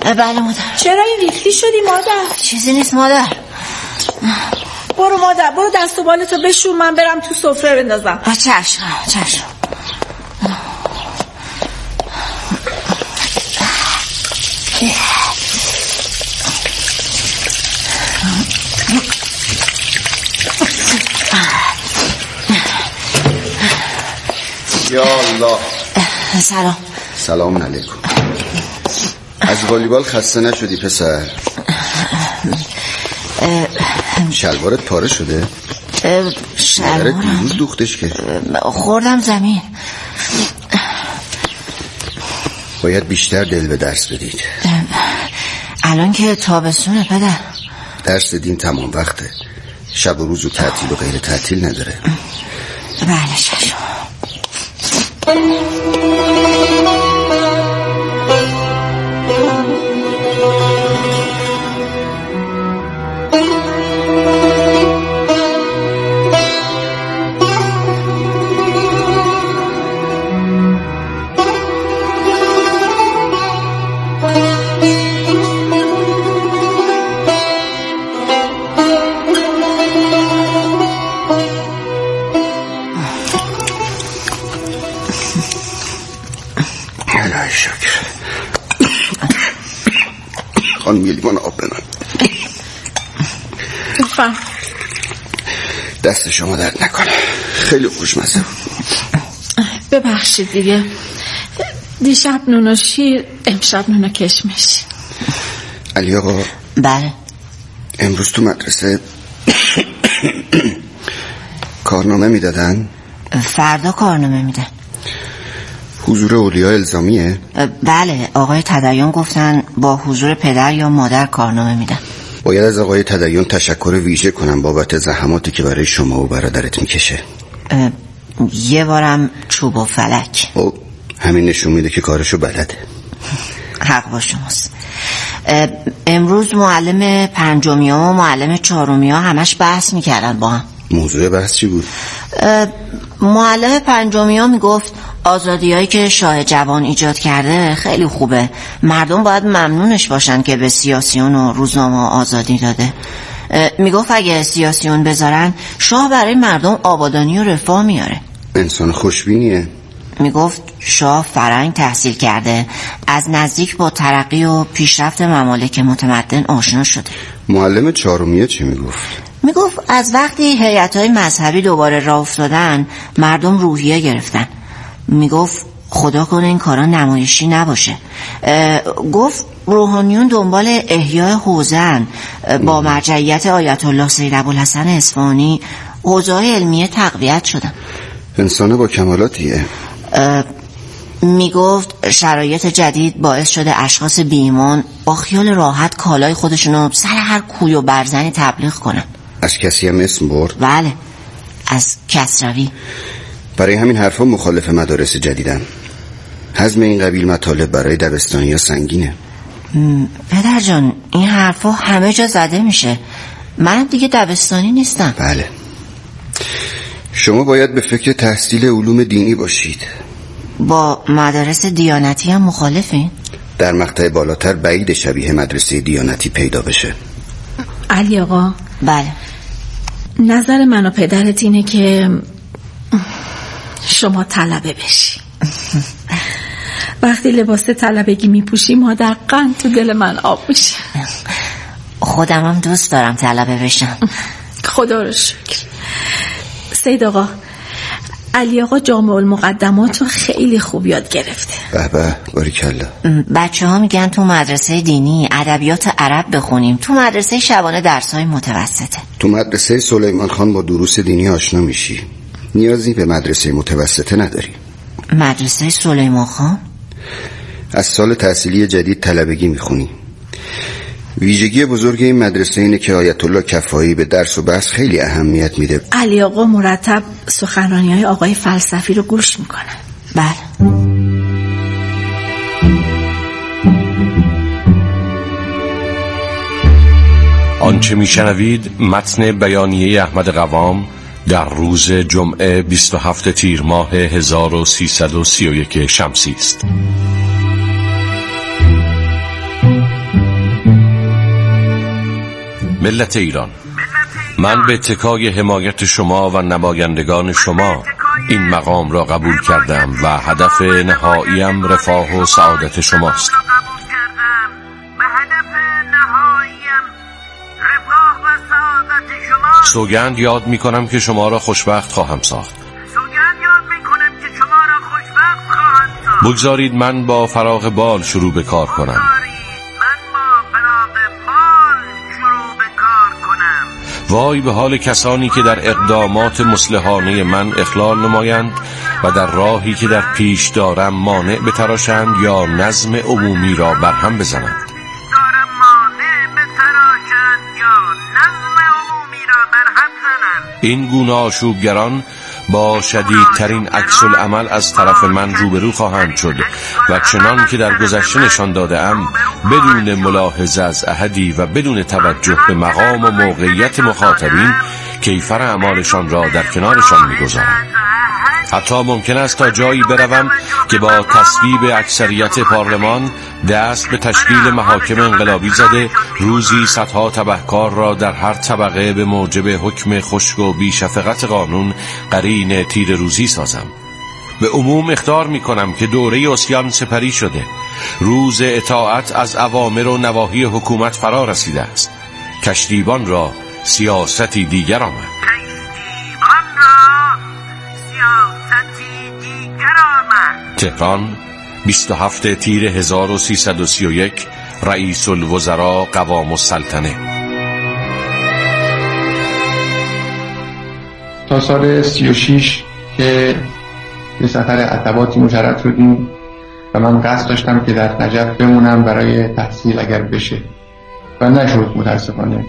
بله مادر. چرا این ریختی شدی مادر؟ چیزی نیست مادر. برو مادر، برو دست و بالتو بشور، من برم تو سفره بندازم. چشم. یا الله. سلام علیکم. از والیبال خسته نشدی پسر؟ شلوارت پاره شده؟ شلوارت دیروز دوختش که خوردم زمین. باید بیشتر دل به درس بدید. الان که تابستونه پدر. درس دین تمام وقته. شب و روز و تعطیل و غیر تعطیل نداره. بله ششم. خانم یه لیوان آب بنام. دست شما درد نکنه، خیلی خوشمزه بود. ببخشید دیگه، دیشب نون و شیر، امشب نون و کشمش. علی آقا. بله. امروز تو مدرسه کارنامه میدادن؟ فردا کارنامه میدن. حضور اولیا الزامیه؟ بله، آقای تدین گفتن با حضور پدر یا مادر کارنامه میدن. باید از آقای تدین تشکر ویژه کنم بابت زحماتی که برای شما و برادرت میکشه. یه بارم چوب و فلک. همین نشون میده که کارشو بلده. حق با شماست. امروز معلم پنجمیا و معلم چهارمیا همش بحث میکردن با هم. موضوع بحث چی بود؟ معلم پنجمیا میگفت آزادیایی که شاه جوان ایجاد کرده خیلی خوبه، مردم باید ممنونش باشن که به سیاسیون و روزنامه آزادی داده. میگفت اگه سیاسیون بذارن شاه برای مردم آبادانی و رفاه میاره. انسان خوشبینیه. میگفت شاه فرهنگ تحصیل کرده، از نزدیک با ترقی و پیشرفت ممالک متمدن آشنا شده. معلم چهارمیه چی میگفت؟ میگفت از وقتی هیئت‌های مذهبی دوباره راه افتادن مردم روحیه گرفتن. میگفت خدا کنه این کارا نمایشی نباشه. گفت روحانیون دنبال احیای حوزه‌ان. با مرجعیت آیت الله سید ابوالحسن اصفهانی حوزه‌های علمیه تقویت شدن. انسان با کمالاتیه. میگفت شرایط جدید باعث شده اشخاص بی‌ایمان با خیال راحت کالای خودشونو سر هر کوی و برزنی تبلیغ کنن. از کسی هم اسم برد؟ بله، از کسروی. برای همین حرفا مخالف مدارس جدیدن. حزم این قبیل مطالب برای دبستانی‌ها سنگینه. پدر جان این حرفا همه جا زده میشه، من دیگه دبستانی نیستم. بله، شما باید به فکر تحصیل علوم دینی باشید. با مدارس دیانتی هم مخالفین؟ در مقطع بالاتر بعید شبیه مدرسه دیانتی پیدا بشه. علی آقا. بله. نظر من و پدرت اینه که شما طلبه بشی. وقتی لباس طلبگی میپوشی مادر قند تو دل من آب میشه. خودم هم دوست دارم طلبه بشم. خدا رو شکر. سید آقا، علی آقا جامع المقدمات رو خیلی خوب یاد گرفته. به به، باریکلا. بچه ها میگن تو مدرسه دینی ادبیات عرب بخونیم، تو مدرسه شبانه درسای متوسطه. تو مدرسه سلیمان خان با دروس دینی آشنا میشی، نیازی به مدرسه متوسطه نداری. مدرسه سلیمان خان؟ از سال تحصیلی جدید طلبگی میخونی. ویژگی بزرگ این مدرسه اینه که آیت الله کفایی به درس و بحث خیلی اهمیت میده. علی آقا مرتب سخنرانی‌های آقای فلسفی رو گوش میکنن. بله. آنچه میشنوید متن بیانیه احمد قوام در روز جمعه 27 تیر ماه 1331 شمسی است. ملت ایران، من به اتکای حمایت شما و نمایندگان شما این مقام را قبول کردم و هدف نهاییم رفاه و سعادت شماست. سوگند یاد می کنم که شما را خوشبخت خواهم ساخت. بگذارید من با فراغ بال شروع به کار کنم. وای به حال کسانی که در اقدامات مصلحانه من اخلال نمایند و در راهی که در پیش دارم مانع بتراشند یا نظم عمومی را برهم بزنند. این گونه آشوبگران با شدیدترین عکس العمل از طرف من روبرو خواهند شد و چنان که در گذشته نشان داده‌ام بدون ملاحظه از احدی و بدون توجه به مقام و موقعیت مخاطبین کیفر اعمالشان را در کنارشان می‌گذارم. حتی ممکن است تا جایی بروم که با تصویب اکثریت پارلمان دست به تشکیل محاکم انقلابی زده روزی صدها تبهکار را در هر طبقه به موجب حکم خشک و بی‌شفقت قانون قرین تیر روزی سازم. به عموم اخطار می کنم که دوره عصیان سپری شده. روز اطاعت از اوامر و نواهی حکومت فرا رسیده است. کشتیبان را سیاستی دیگر آمد. تهران 27 تیر 1331 رئیس الوزراء قوام السلطنه. تا سال 36 که به سفر عتباتی مشرف شدیم و من قصد داشتم که در نجف بمونم برای تحصیل اگر بشه و نشد متاسفانه.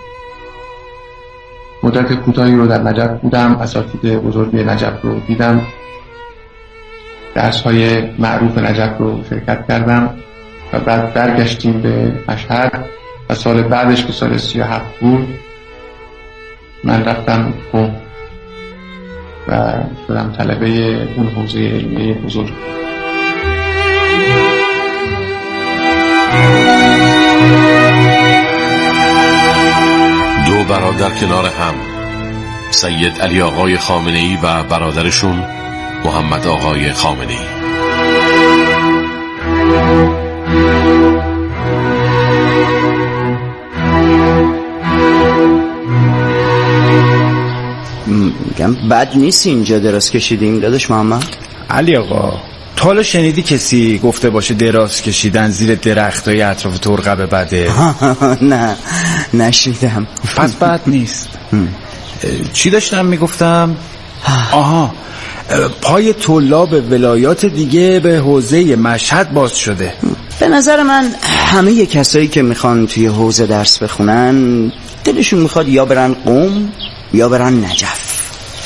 مدت کوتاهی رو در نجف بودم، اساتید بزرگ نجف رو دیدم، درس‌های معروف نجف رو شرکت کردم و بعد برگشتیم به مشهد و سال بعدش که سال 37 بود من رفتم قم و شدم طلبه اون حوزه علمیه بزرگ. دو برادر کنار هم، سید علی آقای خامنه‌ای و برادرشون محمد آقای خامنه‌ای. میگم بد نیست اینجا دراز کشیدیم داداش محمد. علی آقا تا حالا شنیدی کسی گفته باشه دراز کشیدن زیر درختای اطراف ترقه بده؟ نه نشنیدم. پس بد نیست. چی داشتم میگفتم؟ آها، پای طلاب ولایات دیگه به حوزه مشهد باز شده. به نظر من همه کسایی که میخوان توی حوزه درس بخونن دلشون میخواد یا برن قم یا برن نجف.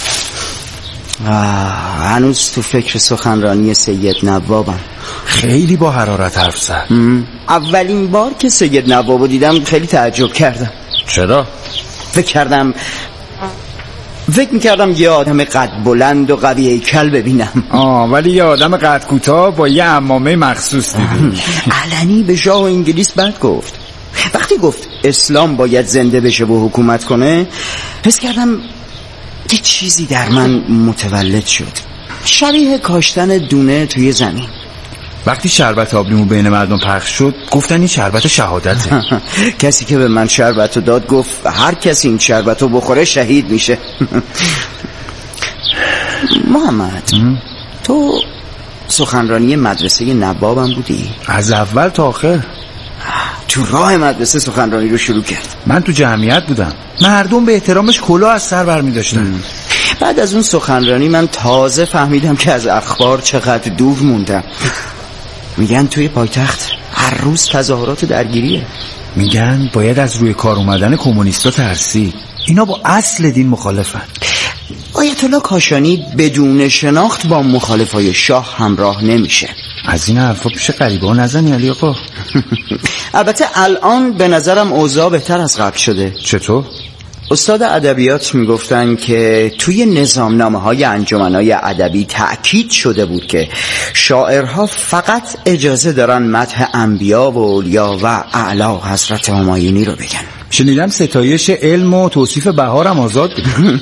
هنوز تو فکر سخنرانی سید نوابم. خیلی با حرارت حرف زد. اولین بار که سید نوابو دیدم خیلی تعجب کردم. چرا؟ فکر میکردم یه آدم قد بلند و قوی هیکل ببینم. ولی یه آدم قد کوتاه با یه عمامه مخصوص دیدی. علنی به شاه و انگلیس بد گفت. وقتی گفت اسلام باید زنده بشه و حکومت کنه حس کردم یه چیزی در من متولد شد، شبیه کاشتن دونه توی زمین. وقتی شربت آبلیمو بین مردم پخش شد گفتن این شربت شهادته. کسی که به من شربتو داد گفت هر کسی این شربتو بخوره شهید میشه. محمد تو سخنرانی مدرسه نوابم بودی؟ از اول تا آخر. تو راه مدرسه سخنرانی رو شروع کرد. من تو جمعیت بودم، مردم به احترامش کلاه از سر برمی داشتن. بعد از اون سخنرانی من تازه فهمیدم که از اخبار چقدر دور موندم. میگن توی پایتخت هر روز تظاهرات درگیریه. میگن باید از روی کار اومدن کمونیستا ترسید. اینا با اصل دین مخالفن. آیت الله کاشانی بدون شناخت با مخالفای شاه همراه نمیشه. از این حرفا پیش غریبه ها نزنی علی آقا. البته الان به نظرم اوضاع بهتر از قبل شده. چطور؟ استاد ادبیات میگفتن که توی نظامنامه‌های انجمن‌های ادبی تأکید شده بود که شاعرها فقط اجازه دارن مدح انبیا و اولیا و اعلی حضرت همایونی رو بگن. شنیدم ستایش علم و توصیف بهارم آزاد بود.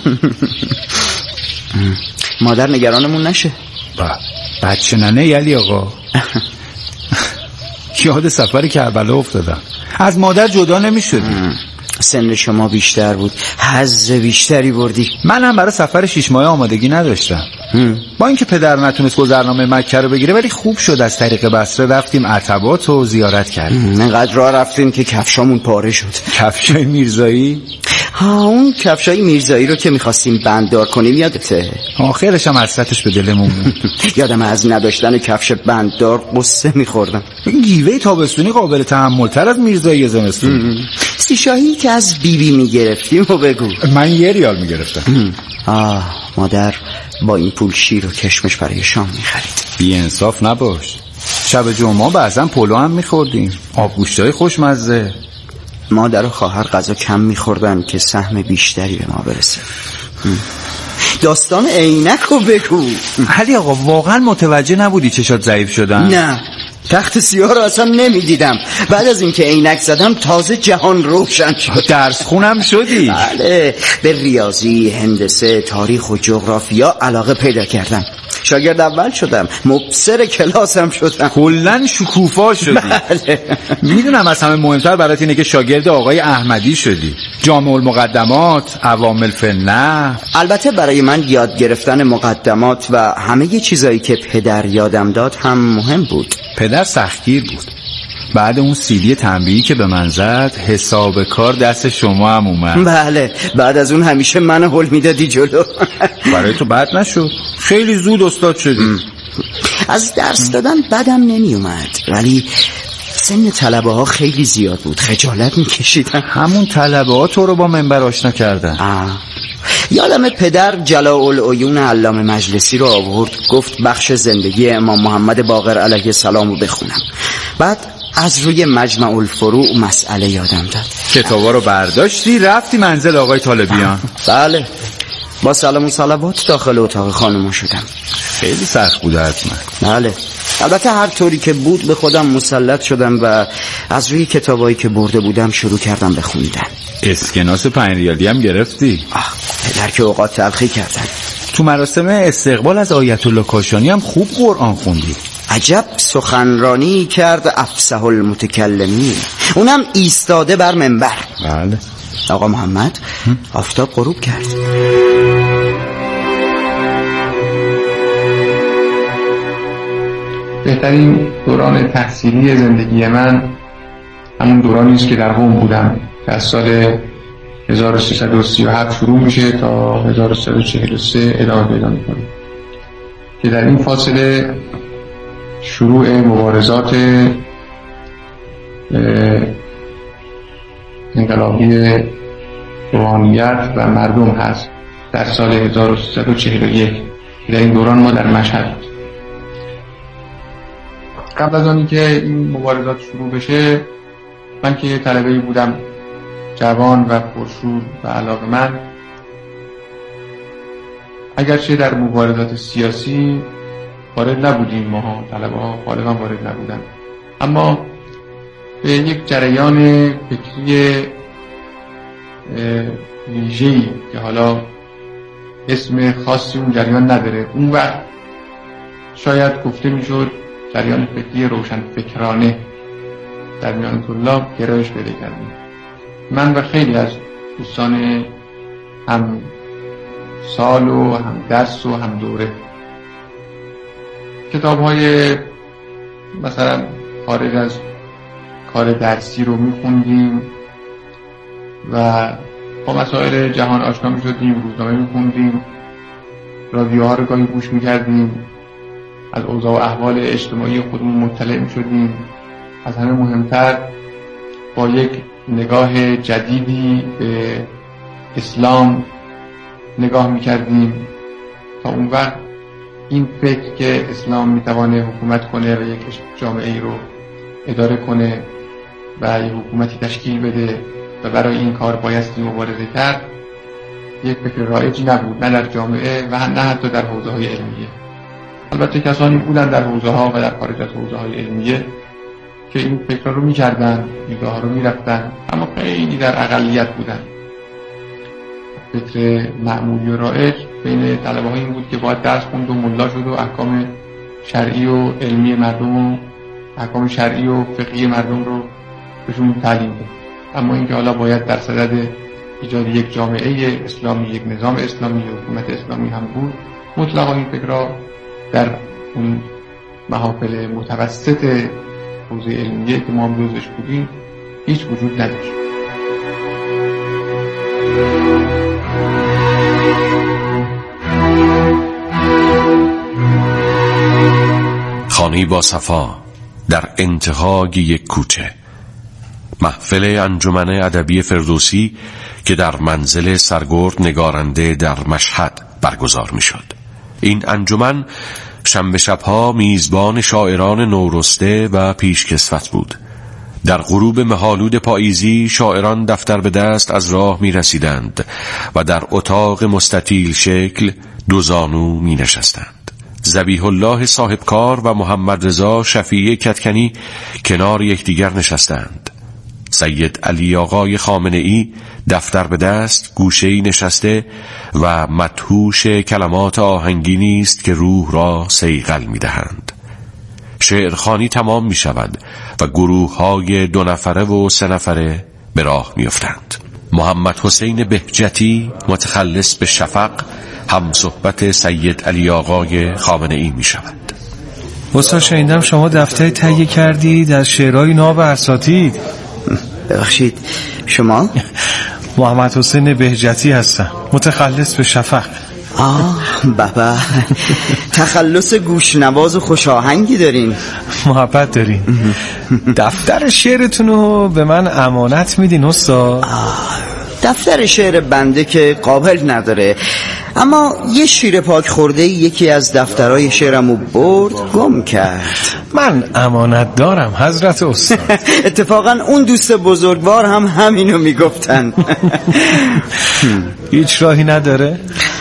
مادر نگرانمون نشه. بچه ننه علی آقا. یاد سفر کربلا افتادم. از مادر جدا نمی‌شدی. سن شما بیشتر بود، حظ بیشتری بردی. منم برای سفر 6 ماهه آمادگی نداشتم. با اینکه پدر نتونست گذرنامه مکه رو بگیره، ولی خوب شد از طریق بصره رفتیم عتبات و زیارت کردیم. انقدر راه رفتیم که کفشامون پاره شد. کفشای میرزایی؟ اون کفشای میرزایی رو که میخواستیم بنددار کنیم یادته؟ آخرش هم حسرتش به دلمون بود. یادم از نداشتن کفش بنددار قصه میخوردم. این گیوه تابستونی قابل تحمل‌تر از میرزایی زمستون. سیشاهی که از بیبی میگرفتیم و بگو. من 1 ریال میگرفتم. مادر با این پول شیر و کشمش برای شام میخرید. بی انصاف نباش. شب جمعه بعضا پلو هم میخوردیم، آبگوشتای خوشمزه. مادر و خواهر غذا کم میخوردن که سهم بیشتری به ما برسه. داستان عینک رو بگو. علی آقا واقعا متوجه نبودی چشات ضعیف شدن؟ نه، تخت سیاه رو اصلا نمیدیدم. بعد از اینکه عینک زدم تازه جهان روشن شد. درس خونم شدی؟ بله، به ریاضی، هندسه، تاریخ و جغرافیا علاقه پیدا کردم. شاگرد اول شدم، مبصر کلاسم شدم. کلن شکوفا شدی. بله. میدونم از همه مهمتر برات اینه که شاگرد آقای احمدی شدی. جامع المقدمات، عوامل فنه. البته برای من یاد گرفتن مقدمات و همه چیزایی که پدر یادم داد هم مهم بود. پدر سختگیر بود. بعد اون سیدی تنبیهی که به من زد، حساب کار دست شما هم اومد. بله، بعد از اون همیشه من هول میدادی جلو. برای تو بد نشد، خیلی زود استاد شدی. از درس دادن بدم نمی اومد، ولی سن طلبه ها خیلی زیاد بود، خجالت میکشیدم. همون طلبه ها تو رو با منبر آشنا کردن. یادم پدر جلاء العیون علامه مجلسی رو آورد، گفت بخش زندگی امام محمد باقر علیه السلام رو بخونم. بعد از روی مجمع الفروع مسئله یادم داد. کتابا رو برداشتی رفتی منزل آقای طالبیان؟ بله، با سلام و صلوات داخل اتاق خانوما شدم. خیلی سخت بود حتما. بله، البته هر طوری که بود به خودم مسلط شدم و از روی کتابایی که برده بودم شروع کردم به خوندن. اسکناس 5 ریالی هم گرفتی؟ پدر که اوقات تلخی کردن. تو مراسم استقبال از آیت الله کاشانی هم خوب قرآن خوندی. عجب سخنرانی کرد افصح المتکلمین، اونم ایستاده بر منبر. بله. آقا محمد، آفتاب غروب کرد. بهترین دوران تحصیلی زندگی من همون دورانی است که در قم بودم که از سال 1337 شروع میشه تا 1343 ادامه پیدا میکنه، که در این فاصله شروع مبارزات انقلابی روحانیت و مردم هست در سال 1341 که در این دوران ما در مشهد. قبل از آنی که این مبارزات شروع بشه، من که طلبه‌ای بودم جوان و پرشور و علاقه‌مند، اگرچه در مبارزات سیاسی وارد نبودیم، ماها طلبه ها غالبا وارد نبودن، اما به یک جریان فکری ویژه‌ای که حالا اسم خاصی اون جریان نداره، اون وقت شاید گفته میشد جریان فکری روشن فکرانه در میان طلاب گرایش پیدا کردیم. من و خیلی از دوستان هم سال و هم درس و هم دوره کتاب‌های مثلا خارج از کار درسی رو می‌خوندیم و با مسائل جهان آشنا می‌شدیم، روزنامه می‌خوندیم، رادیوها رو گاهی گوش می‌کردیم، از اوضاع و احوال اجتماعی خودمون مطلع می‌شدیم. از همه مهمتر با یک نگاه جدیدی به اسلام نگاه می‌کردیم. تا اون وقت این فکر که اسلام میتوانه حکومت کنه و یک جامعه ای رو اداره کنه و یک حکومتی تشکیل بده و برای این کار بایستی مبارزه کرد، یک فکر رایجی نبود، نه در جامعه و نه حتی در حوزه‌های علمیه. البته کسانی بودن در حوزه‌ها و در خارج از حوزه‌های علمیه که این فکرها رو میکردن، ایده‌ها رو میرفتن، اما خیلی در اقلیت بودن. فکر معمولی و رایج بین طلبه ها این بود که باید درس خوند و ملا شد و احکام شرعی و علمی مردم و احکام شرعی و فقهی مردم رو بهشون تعلیم داد. اما اینکه حالا باید در صدد ایجاد یک جامعه اسلامی، یک نظام اسلامی، یک حکومت اسلامی هم بود، مطلقا این فکرها در اون محافل متوسط حوزه علمیه که ما هم جزوش بودیم هیچ وجود نداشت. خانه‌ای با صفا در انتهای یک کوچه، محفل انجمن ادبی فردوسی که در منزل سرگرد نگارنده در مشهد برگزار می‌شد. این انجمن شنبه شب‌ها میزبان شاعران نورسته و پیشکسوت بود. در غروب مه‌آلود پاییزی شاعران دفتر به دست از راه می‌رسیدند و در اتاق مستطیل شکل دو زانو می‌نشستند. ذبیح الله صاحبکار و محمد رضا شفیعی کدکنی کنار یکدیگر نشستند. سید علی آقای خامنه‌ای دفتر به دست گوشه‌ای نشسته و مدهوش کلمات آهنگینی است که روح را صیقل می‌دهند. شعرخوانی تمام می‌شود و گروه‌های 2 نفره و 3 نفره به راه می‌افتند. محمد حسین بهجتی متخلص به شفق هم صحبت سید علی آقای خامنه‌ای می‌شود. استاد شنیدم شما دفتری تهیه کردید از شعرهای ناب اساتید. ببخشید شما؟ محمد حسین بهجتی هستم، متخلص به شفق. بابا تخلص گوشنواز و خوش آهنگی دارین. محبت دارین. دفتر شعرتون رو به من امانت میدین استاد؟ دفتر شعر بنده که قابل نداره، اما یه شیر پاک خورده یکی از دفترهای شعرمو برد گم کرد. من امانت دارم حضرت استاد. اتفاقا اون دوست بزرگوار هم همینو میگفتن. هیچ راهی نداره؟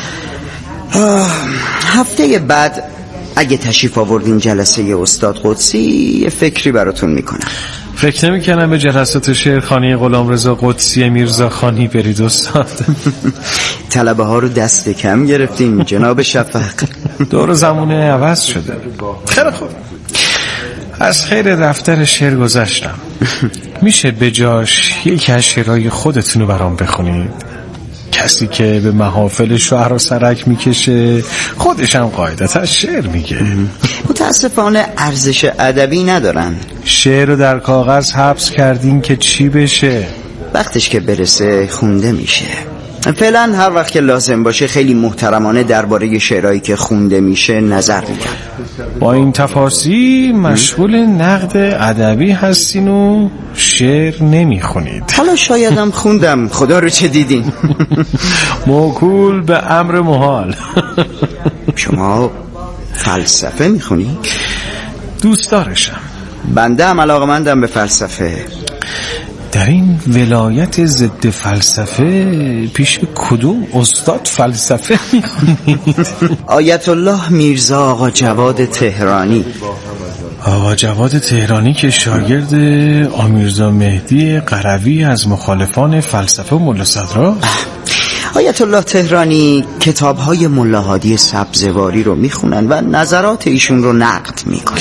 هفته بعد اگه تشریف آوردین جلسه استاد قدسی یه فکری براتون میکنم. فکر نمی‌کنم به جلسات شعرخوانی غلامرضا قدسی میرزاخانی برید استاد. طلبه ها رو دست کم گرفتین جناب شفق. دور زمونه عوض شده. خیلی خوب، از خیر دفتر شعر گذشتم. میشه به جاش یکی از شعرهای خودتون رو برام بخونید؟ کسی که به محافل شعر و سرک میکشه خودش هم قاعدتا شعر میگه. متاسفانه ارزش ادبی ندارن. شعر رو در کاغذ حبس کردین که چی بشه؟ وقتش که برسه خونده میشه. فعلا هر وقت که لازم باشه خیلی محترمانه درباره شعرهایی که خونده میشه نظر میگم. با این تفاصیل مشغول نقد ادبی هستین و شعر نمیخونید. حالا شایدم خوندم، خدا رو چه دیدین. موکول به امر محال. شما فلسفه میخونی؟ دوست دارشم. بنده هم علاقه‌مندم به فلسفه. در این ولایت ضد فلسفه پیش کدوم استاد فلسفه میخونید؟ آیت الله میرزا آقا جواد تهرانی. آقا جواد تهرانی که شاگرد آمیرزا مهدی قروی از مخالفان فلسفه و ملا صدرا. آیت الله تهرانی کتاب‌های ملا هادی سبزواری رو میخونن و نظرات ایشون رو نقد میکنن.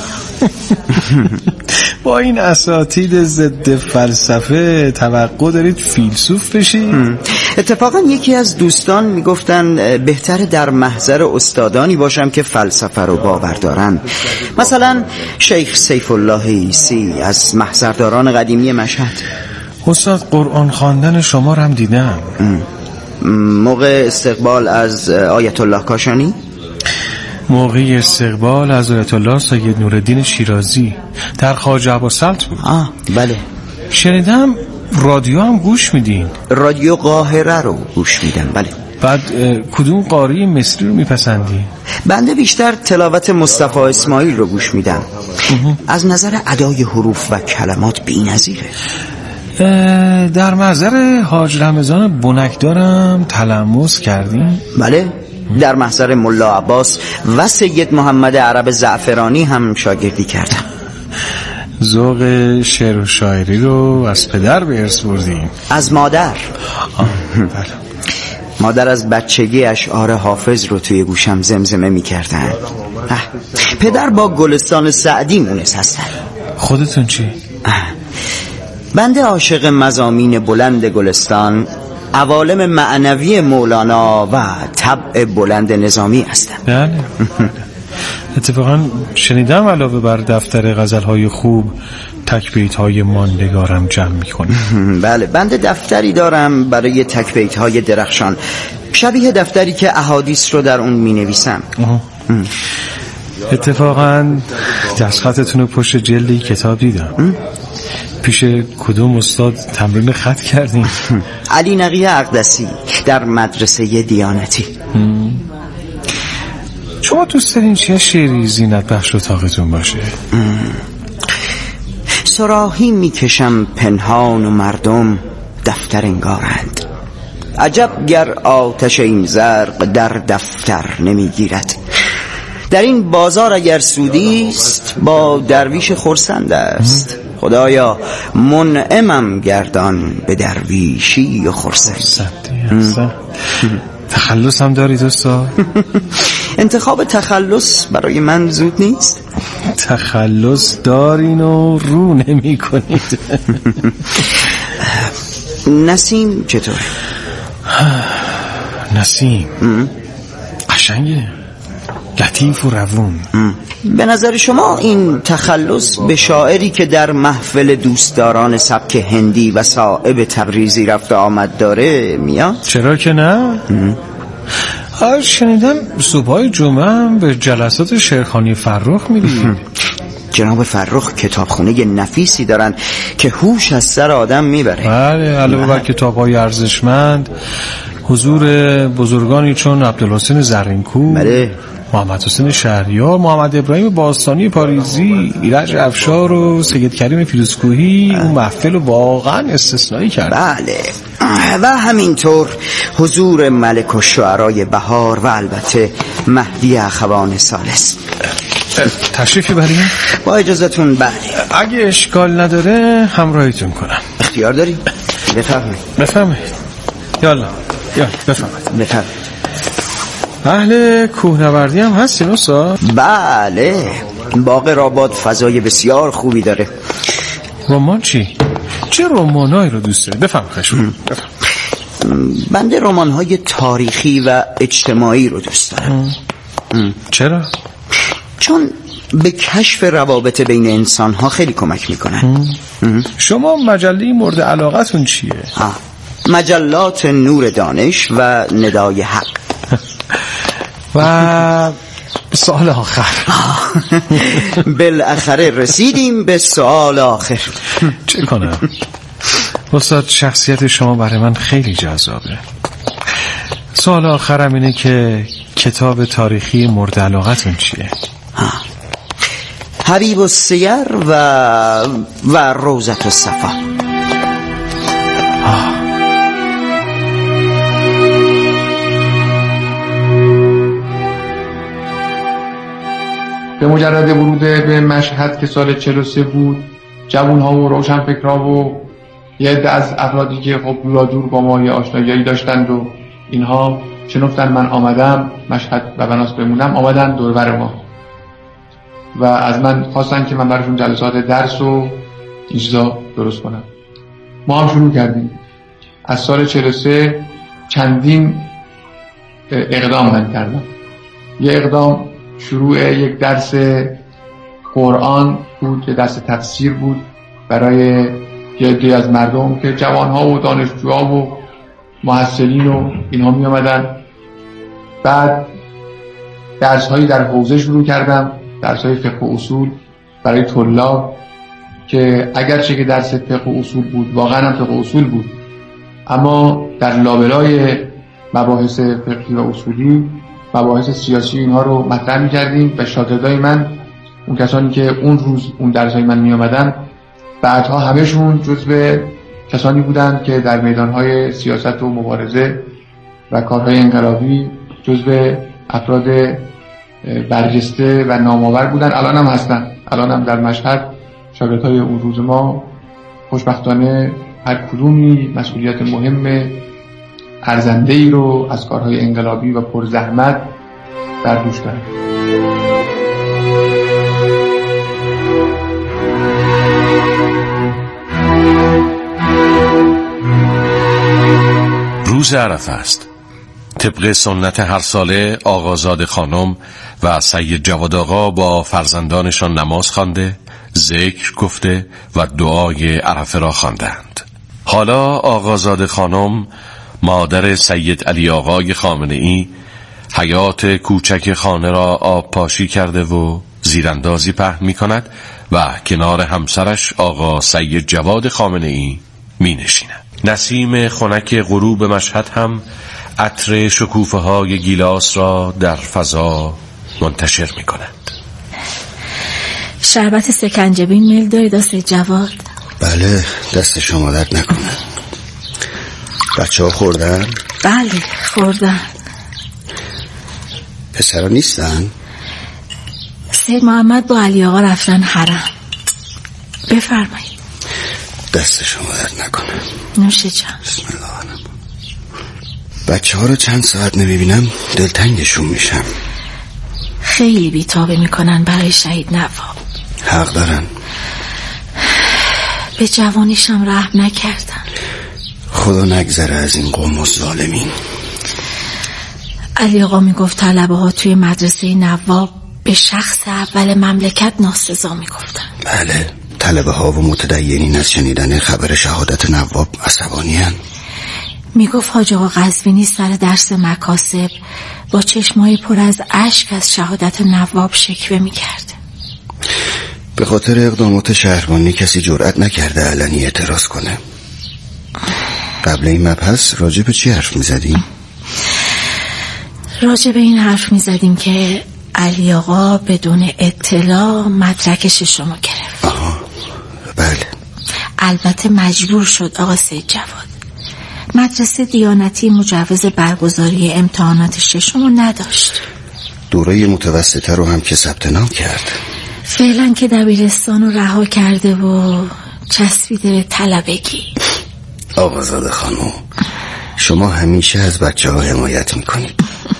با این اساتید ضد فلسفه توقع دارید فیلسوف بشید؟ اتفاقا یکی از دوستان میگفتن بهتر در محضر استادانی باشم که فلسفه رو باور دارن. مثلا شیخ سیف الله عیسی از محضرداران قدیمی مشهد. استاد قرآن خواندن شما رو هم دیدم. موقع استقبال از آیت الله کاشانی؟ موقع استقبال از آیت الله سید نورالدین شیرازی در خواجه ابوالسلط بود. بله. شنیدم رادیو هم گوش میدین؟ رادیو قاهره رو گوش میدم. بله. بعد کدوم قاری مصری رو میپسندی؟ بنده بیشتر تلاوت مصطفی اسماعیل رو گوش میدم. از نظر ادای حروف و کلمات بی‌نظیره. در محضر حاج رمضان بنکدارم تلمس کردیم؟ بله. در محضر ملا عباس و سید محمد عرب زعفرانی هم شاگردی کردم. ذوق شعر و شاعری رو از پدر به ارث بردیم؟ از مادر. بله. مادر از بچگی اشعار حافظ رو توی گوشم زمزمه می‌کردن. پدر با گلستان سعدی مونس هستن. خودتون چی؟ بنده عاشق مضامین بلند گلستان، عوالم معنوی مولانا و طبع بلند نظامی هستم. بله. اتفاقا شنیدم علاوه بر دفتر غزل‌های خوب تک بیت‌های ماندگارم جمع می‌کنی. بله، بنده دفتری دارم برای تک بیت‌های درخشان، شبیه دفتری که احادیث رو در اون می‌نویسم. اتفاقا دستخطتون رو پشت جلدی کتاب دیدم. پیش کدوم استاد تمرین خط کردین؟ علی نقی اقدسی در مدرسه دیانتی. شما دوست دارین چه شعری زینت بخش اتاقتون باشه؟ صراحی میکشم پنهان و مردم دفتر انگارند، عجب گر آتش این زرق در دفتر نمیگیرد. در این بازار اگر سودیست با درویش خرسند است، خدایا منعمم گردان به درویشی و خرسندی. تخلص هم دارید استاد؟ انتخاب تخلص برای من زود نیست. تخلص دارین و رو نمی کنید. نسیم چطور؟ نسیم قشنگه، لطیف و روون. به نظر شما این تخلص به شاعری که در محفل دوستداران سبک هندی و صائب تبریزی رفت آمد داره میاد؟ چرا که نه؟ شنیدم صبحای جمعه هم به جلسات شعرخوانی فرخ میرید. جناب فرخ کتابخونه نفیسی دارن که هوش از سر آدم میبره. بله، علاوه بر کتاب‌های ارزشمند، حضور بزرگانی چون عبدالحسین زرینکو، بله، محمد حسین شهریار، محمد ابراهیم باستانی پاریزی، ایرج افشار و سید کریم فیروزکوهی اون محفل واقعا استثنایی کرد. بله، و همینطور حضور ملک الشعرای بهار و البته مهدی اخوان ثالث. تشریفی بریم؟ با اجازتون بله. اگه اشکال نداره همراهیتون کنم. اختیار داری؟ بفرمایید. یالا بفرمایید. اهل کوهنوردی هم هستین استاد؟ بله، باغ راباد فضای بسیار خوبی داره. رمان چی؟ چه رمانایی رو دوست دارید؟ بفرمایید. بنده رمان‌های تاریخی و اجتماعی رو دوست دارم. چرا؟ چون به کشف روابط بین انسان‌ها خیلی کمک میکنن. شما مجله مورد علاقتون چیه؟ مجلات نور دانش و ندای حق. و سوال آخر. بالاخره رسیدیم به سوال آخر. چه کنم؟ استاد شخصیت شما برای من خیلی جذابه. سوال آخرم اینه که کتاب تاریخی مورد علاقتون چیه؟ حبیب السیر و روضة الصفا. به مجرد ورود به مشهد که سال 43 بود، جوان‌ها و روشنفکرها و یه عده از افرادی که خب دور با ما یه آشنایی داشتند و اینها شنفتن من آمدم مشهد و بناس بمونم، آمدن دوربر ما و از من خواستن که من براشون جلسات درس و این چیزا درست کنم. ما هم شروع کردیم. از سال 43 چندین اقدام من کردم. یه اقدام شروع یک درس قرآن بود، یک درس تفسیر بود برای یه عده از مردم که جوانها و دانشجوها و محصلین و اینها می آمدن. بعد درس‌هایی در حوزه شروع کردم، درس‌های فقه و اصول برای طلاب که اگرچه که درس فقه و اصول بود، واقعا هم فقه و اصول بود، اما در لابلای مباحث فقهی و اصولی مباحث سیاسی اینها رو مطرح می‌کردیم و شاگردای من، اون کسانی که اون روز اون درس‌های من می‌آمدن، بعدها همشون جزو کسانی بودند که در میدان‌های سیاست و مبارزه و کارهای انقلابی جزو افراد برجسته و نامآور بودن. الان هم هستن. الان هم در مشهد شاگردهای اون روز ما خوشبختانه هر کدومی مسئولیت مهم ارزنده‌ای رو از کارهای انقلابی و پرزحمت بر دوش دارن. روز عرفه است. طبق سنت هر ساله آقازاده خانم و سید جواد آقا با فرزندانشان نماز خوانده، ذکر گفته و دعای عرفه را خواندند. حالا آقازاده خانم مادر سید علی آقای خامنه‌ای حیاط کوچک خانه را آب پاشی کرده و زیراندازی پهن می کند و کنار همسرش آقا سید جواد خامنه‌ای می نشیند. نسیم خنک غروب مشهد هم عطر شکوفه های گیلاس را در فضا منتشر می کند. شربت سکنجبین میل دارید سید جواد؟ بله، دست شما درد نکنه. بچه ها خوردن؟ بله خوردن. پسرها نیستن؟ سید محمد با علی آقا رفتن حرم. بفرمایید. دست شما درد نکنه. نوش جان. بسم الله. بچه ها رو چند ساعت نمیبینم دلتنگشون میشم. خیلی بیتابه میکنن برای شهید نواب. حق دارن. به جوانیشم رحم نکردن. خدا نگذره از این قوم و ظالمین. علی آقا میگفت طلبه ها توی مدرسه نواب به شخص اول مملکت ناسزا میگفتن. بله، طلبه ها و متدینین از شنیدن خبر شهادت نواب عصبانی هن. میگفت حاج آقا قزوینی سر درس مکاسب با چشمای پر از اشک از شهادت نواب شکوه میکرد. به خاطر اقدامات شهربانی کسی جرئت نکرده علنی اعتراض کنه. قبل این مبحث راجع به چی حرف میزدیم؟ راجع به این حرف میزدیم که علی آقا بدون اطلاع مدرک ششمو گرفت. آها، بله. البته مجبور شد آقا سید جواد. مدرسه دیانتی مجوز برگزاری امتحانات ششمو نداشت. دوره متوسطه رو هم که ثبت نام کرد. فعلا که دبیرستان رو رها کرده و چسبیده به طلبگی. آقازاده خانم، شما همیشه از بچه ها حمایت میکنید.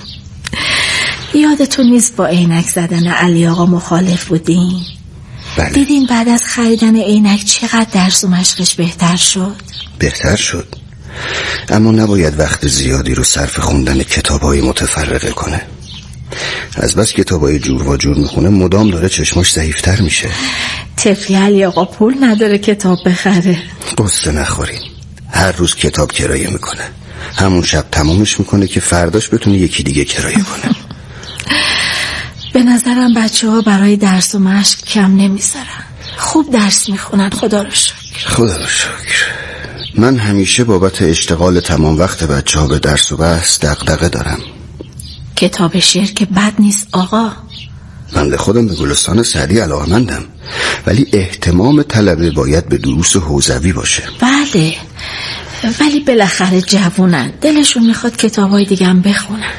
یادتون نیست با عینک زدن علی آقا مخالف بودین؟ بله. دیدین بعد از خریدن عینک چقدر درس و مشقش بهتر شد؟ بهتر شد، اما نباید وقت زیادی رو صرف خوندن کتاب‌های متفرقه کنه. از بس کتابای جور و جور میخونه مدام داره چشماش ضعیفتر میشه. طفلی علی آقا پول نداره کتاب بخره. قصه نخورین، هر روز کتاب کرایه میکنه، همون شب تمامش میکنه که فرداش بتونه یکی دیگه کرایه کنه. به نظرم بچه ها برای درس و مشق کم نمیذارن. خوب درس میخونن، خدا رو شکر. خدا رو شکر. من همیشه بابت اشتغال تمام وقت بچه ها به درس و بحث دغدغه دارم. کتاب شعر که بد نیست آقا. من خودم به گلستان سعدی علاقه‌مندم، ولی اهتمام طلبه باید به دروس حوزوی باشه. بله، ولی بالاخره جوونن، دلشون میخواد کتابای دیگه هم بخونن.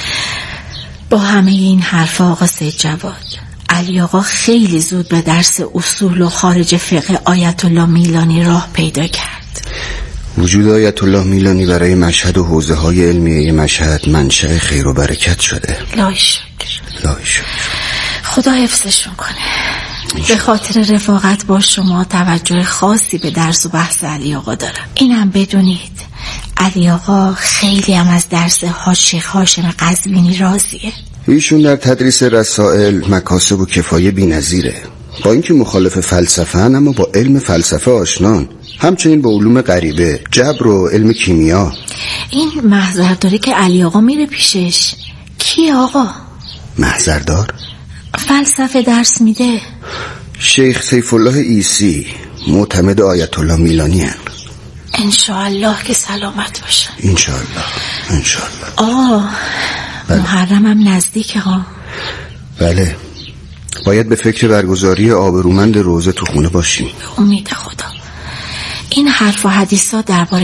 با همه این حرفا آقا سید جواد، علی آقا خیلی زود به درس اصول و خارج فقه آیت الله میلانی راه پیدا کرد. وجود آیت الله میلانی برای مشهد و حوزه های علمیه مشهد منشأ خیر و برکت شده. لای شکر. لای شکر. خدا حفظشون کنه. به خاطر رفاقت با شما توجه خاصی به درس و بحث علی آقا دارم. اینم بدونید علی آقا خیلی هم از درس حاج شیخ هاشم قزوینی راضیه. ایشون در تدریس رسائل مکاسب و کفایه بی‌نظیره. با اینکه مخالف فلسفه اما با علم فلسفه آشنان، همچنین با علوم غریبه، جبر و علم کیمیا. این محضرداری که علی آقا میره پیشش کیه آقا؟ محضردار؟ فلسفه درس میده. شیخ سیف الله عیسی، معتمد آیت الله میلانی هن. انشاءالله که سلامت باشن. انشاءالله. بله. محرمم نزدیکه ها. بله، باید به فکر برگزاری آبرومند روزه تو خونه باشیم. امید خدا. این حرف و حدیثا درباره